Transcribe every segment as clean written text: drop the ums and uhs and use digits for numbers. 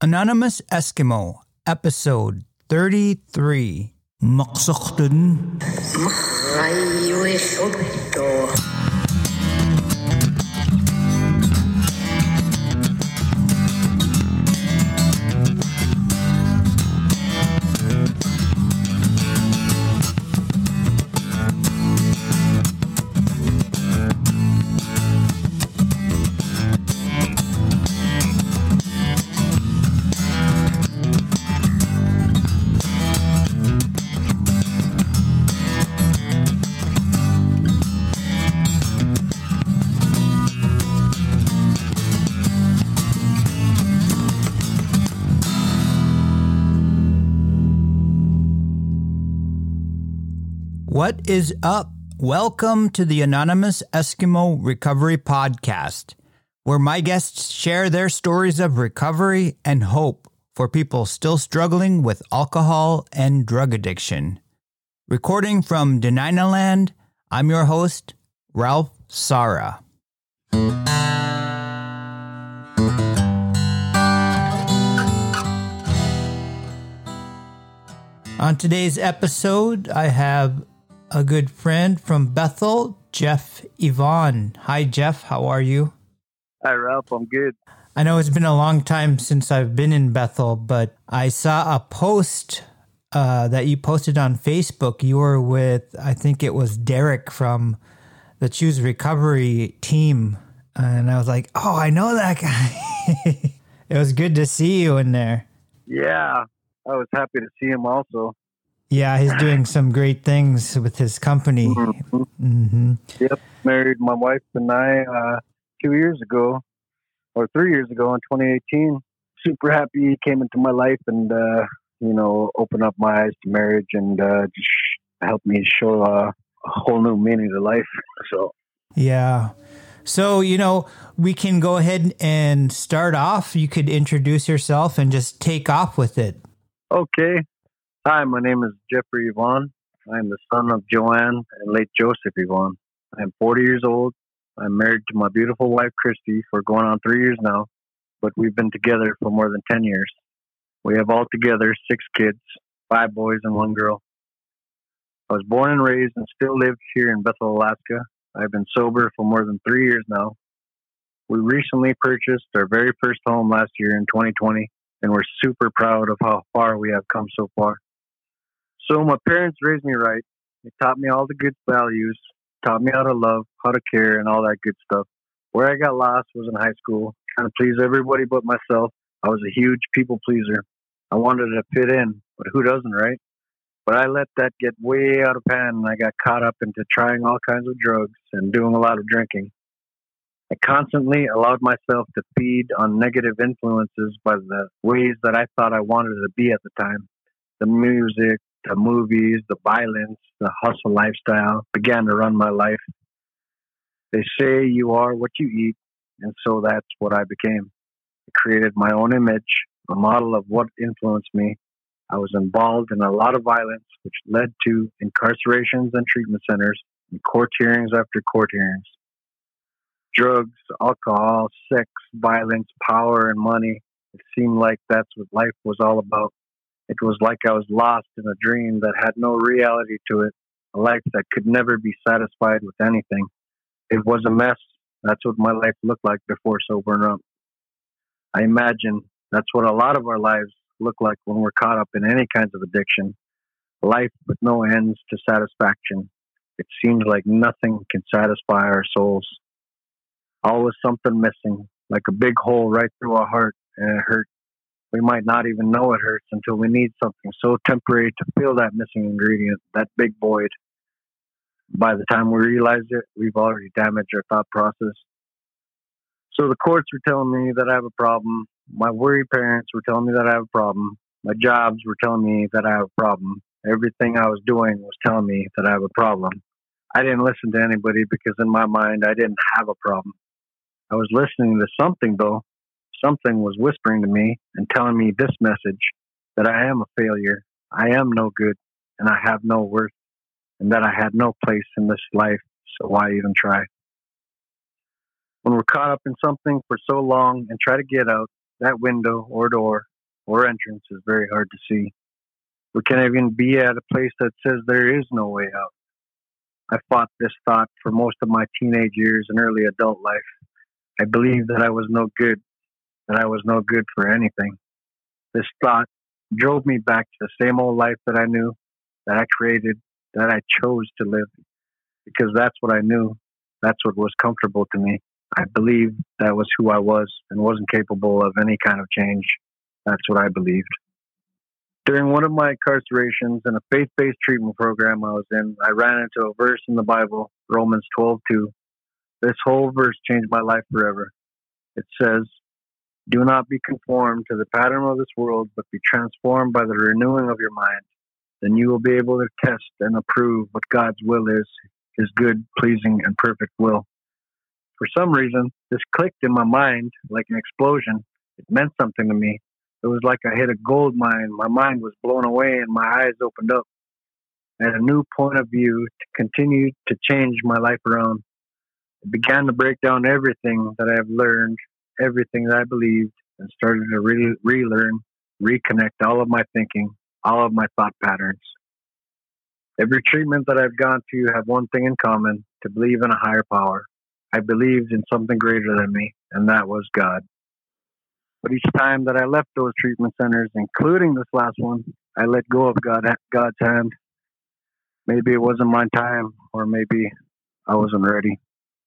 Anonymous Eskimo, Episode 33. Maksaktan. What is up? Welcome to the Anonymous Eskimo Recovery Podcast, where my guests share their stories of recovery and hope for people still struggling with alcohol and drug addiction. Recording from Deninaland, I'm your host, Ralph Sara. On today's episode, I have a good friend from Bethel, Jeff Yvonne. Hi, Jeff. How are you? Hi, Ralph. I'm good. I know it's been a long time since I've been in Bethel, but I saw a post that you posted on Facebook. You were with, I think it was Derek from the Choose Recovery team. And I was like, oh, I know that guy. It was good to see you in there. Yeah, I was happy to see him also. Yeah, he's doing some great things with his company. Mm-hmm. Mm-hmm. Yep, married my wife and I 3 years ago in 2018. Super happy he came into my life and, opened up my eyes to marriage and just helped me show a whole new meaning to life. Yeah. So, we can go ahead and start off. You could introduce yourself and just take off with it. Okay. Hi, my name is Jeffrey Yvonne. I'm the son of Joanne and late Joseph Yvonne. I'm 40 years old. I'm married to my beautiful wife, Christy, for going on 3 years now, but we've been together for more than 10 years. We have altogether 6 kids, 5 boys and 1 girl. I was born and raised and still live here in Bethel, Alaska. I've been sober for more than 3 years now. We recently purchased our very first home last year in 2020, and we're super proud of how far we have come so far. So my parents raised me right. They taught me all the good values, taught me how to love, how to care, and all that good stuff. Where I got lost was in high school, trying to please everybody but myself. I was a huge people pleaser. I wanted to fit in, but who doesn't, right? But I let that get way out of hand, and I got caught up into trying all kinds of drugs and doing a lot of drinking. I constantly allowed myself to feed on negative influences by the ways that I thought I wanted to be at the time. The music, the movies, the violence, the hustle lifestyle began to run my life. They say you are what you eat, and so that's what I became. I created my own image, a model of what influenced me. I was involved in a lot of violence, which led to incarcerations and treatment centers, and court hearings after court hearings. Drugs, alcohol, sex, violence, power, and money. It seemed like that's what life was all about. It was like I was lost in a dream that had no reality to it, a life that could never be satisfied with anything. It was a mess. That's what my life looked like before sobering up. I imagine that's what a lot of our lives look like when we're caught up in any kinds of addiction. Life with no ends to satisfaction. It seems like nothing can satisfy our souls. Always something missing, like a big hole right through our heart, and it hurts. We might not even know it hurts until we need something so temporary to fill that missing ingredient, that big void. By the time we realize it, we've already damaged our thought process. So the courts were telling me that I have a problem. My worried parents were telling me that I have a problem. My jobs were telling me that I have a problem. Everything I was doing was telling me that I have a problem. I didn't listen to anybody because in my mind, I didn't have a problem. I was listening to something, though. Something was whispering to me and telling me this message, that I am a failure, I am no good, and I have no worth, and that I had no place in this life, so why even try? When we're caught up in something for so long and try to get out that window or door, or entrance is very hard to see. We can't even be at a place that says there is no way out. I fought this thought for most of my teenage years and early adult life. I believed that I was no good, that I was no good for anything. This thought drove me back to the same old life that I knew, that I created, that I chose to live, because that's what I knew. That's what was comfortable to me. I believed that was who I was and wasn't capable of any kind of change. That's what I believed. During one of my incarcerations in a faith-based treatment program I was in, I ran into a verse in the Bible, Romans 12:2. This whole verse changed my life forever. It says, "Do not be conformed to the pattern of this world, but be transformed by the renewing of your mind. Then you will be able to test and approve what God's will is, his good, pleasing, and perfect will." For some reason, this clicked in my mind like an explosion. It meant something to me. It was like I hit a gold mine. My mind was blown away and my eyes opened up. I had a new point of view to continue to change my life around. It began to break down everything that I have learned, everything that I believed, and started to relearn, reconnect all of my thinking, all of my thought patterns. Every treatment that I've gone to have one thing in common: to believe in a higher power. I believed in something greater than me, and that was God. But each time that I left those treatment centers, including this last one, I let go of God's hand. Maybe it wasn't my time, or maybe I wasn't ready.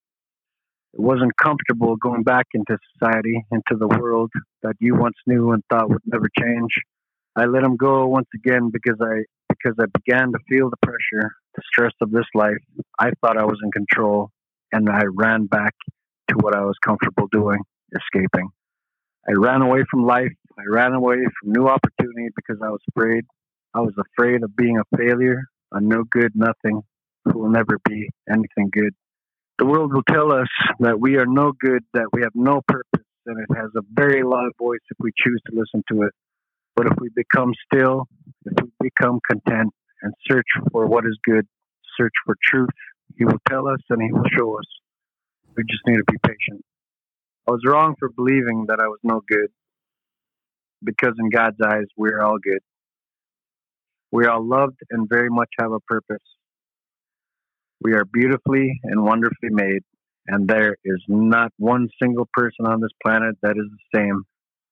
It wasn't comfortable going back into society, into the world that you once knew and thought would never change. I let him go once again because I began to feel the pressure, the stress of this life. I thought I was in control, and I ran back to what I was comfortable doing, escaping. I ran away from life. I ran away from new opportunity because I was afraid. I was afraid of being a failure, a no good nothing who will never be anything good. The world will tell us that we are no good, that we have no purpose, and it has a very loud voice if we choose to listen to it. But if we become still, if we become content and search for what is good, search for truth, he will tell us and he will show us. We just need to be patient. I was wrong for believing that I was no good, because in God's eyes, we're all good. We are loved and very much have a purpose. We are beautifully and wonderfully made, and there is not one single person on this planet that is the same.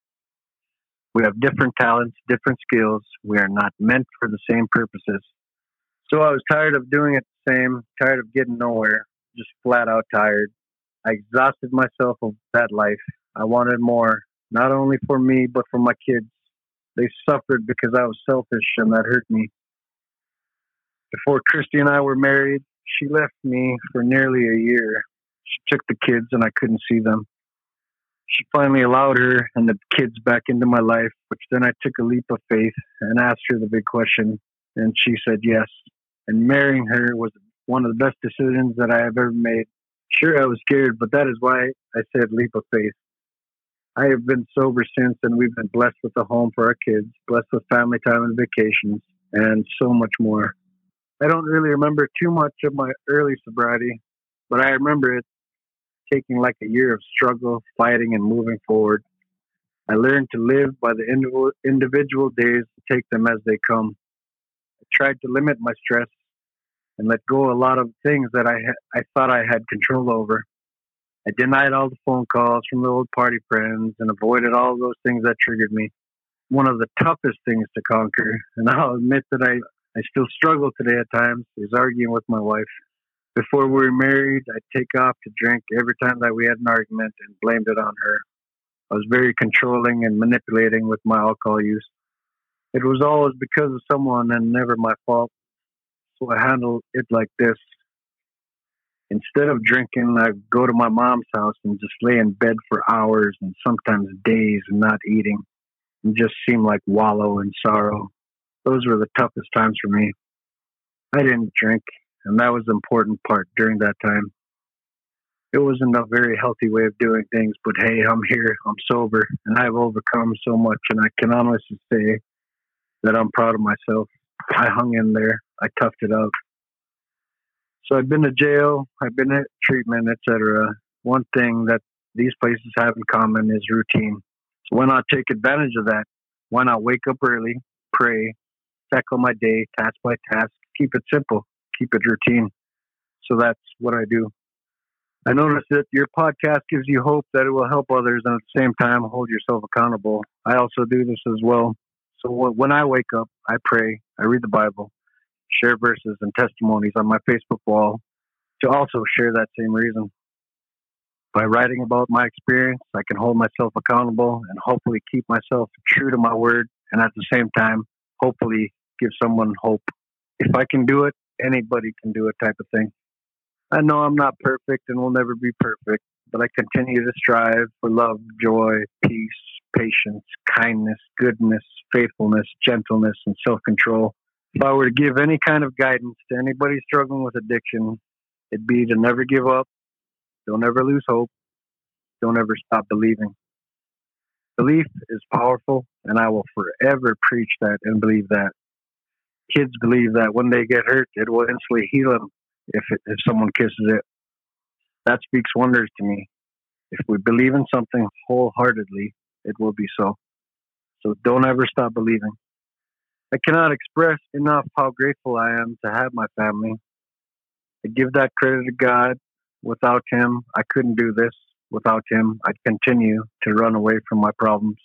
We have different talents, different skills. We are not meant for the same purposes. So I was tired of doing it the same, tired of getting nowhere, just flat out tired. I exhausted myself of that life. I wanted more, not only for me, but for my kids. They suffered because I was selfish, and that hurt me. Before Christy and I were married, she left me for nearly a year. She took the kids, and I couldn't see them. She finally allowed her and the kids back into my life, which then I took a leap of faith and asked her the big question, and she said yes. And marrying her was one of the best decisions that I have ever made. Sure, I was scared, but that is why I said leap of faith. I have been sober since, and we've been blessed with a home for our kids, blessed with family time and vacations, and so much more. I don't really remember too much of my early sobriety, but I remember it taking like a year of struggle, fighting, and moving forward. I learned to live by the individual days, take them as they come. I tried to limit my stress and let go of a lot of things that I thought I had control over. I denied all the phone calls from the old party friends and avoided all those things that triggered me. One of the toughest things to conquer, and I'll admit that I still struggle today at times, is arguing with my wife. Before we were married, I'd take off to drink every time that we had an argument and blamed it on her. I was very controlling and manipulating with my alcohol use. It was always because of someone and never my fault. So I handled it like this. Instead of drinking, I'd go to my mom's house and just lay in bed for hours and sometimes days and not eating, and just seem like wallow in sorrow. Those were the toughest times for me. I didn't drink, and that was the important part during that time. It wasn't a very healthy way of doing things, but hey, I'm here, I'm sober, and I've overcome so much, and I can honestly say that I'm proud of myself. I hung in there, I toughed it out. So I've been to jail, I've been at treatment, etc. One thing that these places have in common is routine. So why not take advantage of that? Why not wake up early, pray, tackle my day task by task, keep it simple, keep it routine. So that's what I do. I noticed that your podcast gives you hope that it will help others and at the same time hold yourself accountable. I also do this as well. So when I wake up, I pray, I read the Bible, share verses and testimonies on my Facebook wall to also share that same reason. By writing about my experience, I can hold myself accountable and hopefully keep myself true to my word and at the same time, hopefully give someone hope. If I can do it, anybody can do it type of thing. I know I'm not perfect and will never be perfect, but I continue to strive for love, joy, peace, patience, kindness, goodness, faithfulness, gentleness, and self-control. If I were to give any kind of guidance to anybody struggling with addiction, it'd be to never give up, don't ever lose hope, don't ever stop believing. Belief is powerful, and I will forever preach that and believe that. Kids believe that when they get hurt, it will instantly heal them if someone kisses it. That speaks wonders to me. If we believe in something wholeheartedly, it will be so. So don't ever stop believing. I cannot express enough how grateful I am to have my family. I give that credit to God. Without Him, I couldn't do this. Without Him, I'd continue to run away from my problems.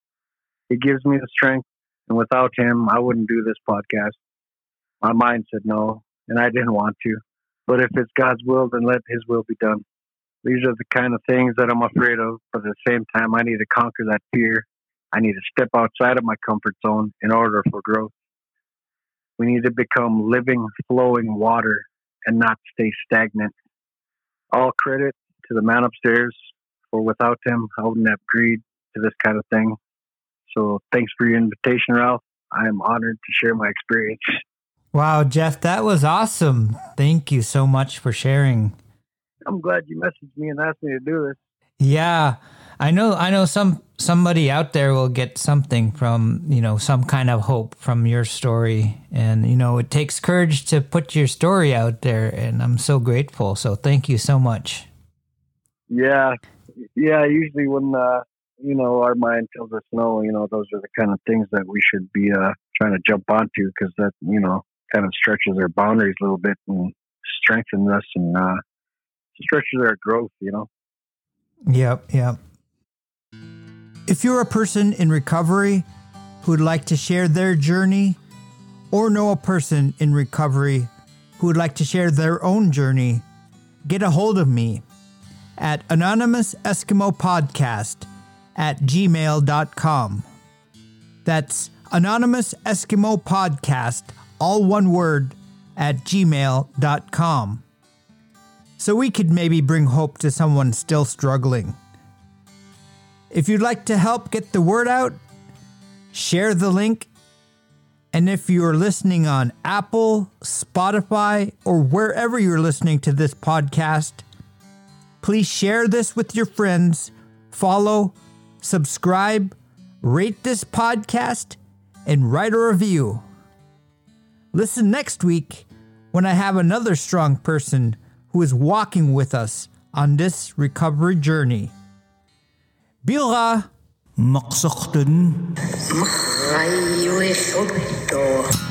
He gives me the strength, and without Him, I wouldn't do this podcast. My mind said no, and I didn't want to. But if it's God's will, then let His will be done. These are the kind of things that I'm afraid of, but at the same time, I need to conquer that fear. I need to step outside of my comfort zone in order for growth. We need to become living, flowing water and not stay stagnant. All credit to the man upstairs, for without him, I wouldn't have agreed to this kind of thing. So thanks for your invitation, Ralph. I am honored to share my experience. Wow, Jeff, that was awesome. Thank you so much for sharing. I'm glad you messaged me and asked me to do this. Yeah, I know somebody out there will get something from, some kind of hope from your story. And, it takes courage to put your story out there. And I'm so grateful. So thank you so much. Yeah. Usually when, our mind tells us no, those are the kind of things that we should be trying to jump onto because that, kind of stretches our boundaries a little bit and strengthens us and stretches our growth, Yep. If you're a person in recovery who would like to share their journey or know a person in recovery who would like to share their own journey, get a hold of me at anonymouseskimopodcast@gmail.com. That's anonymouseskimopodcast, all one word, @gmail.com. So we could maybe bring hope to someone still struggling. If you'd like to help get the word out, share the link. And if you're listening on Apple, Spotify, or wherever you're listening to this podcast, please share this with your friends, follow, subscribe, rate this podcast, and write a review. Listen next week when I have another strong person who is walking with us on this recovery journey. Bilha, maqsaqtun.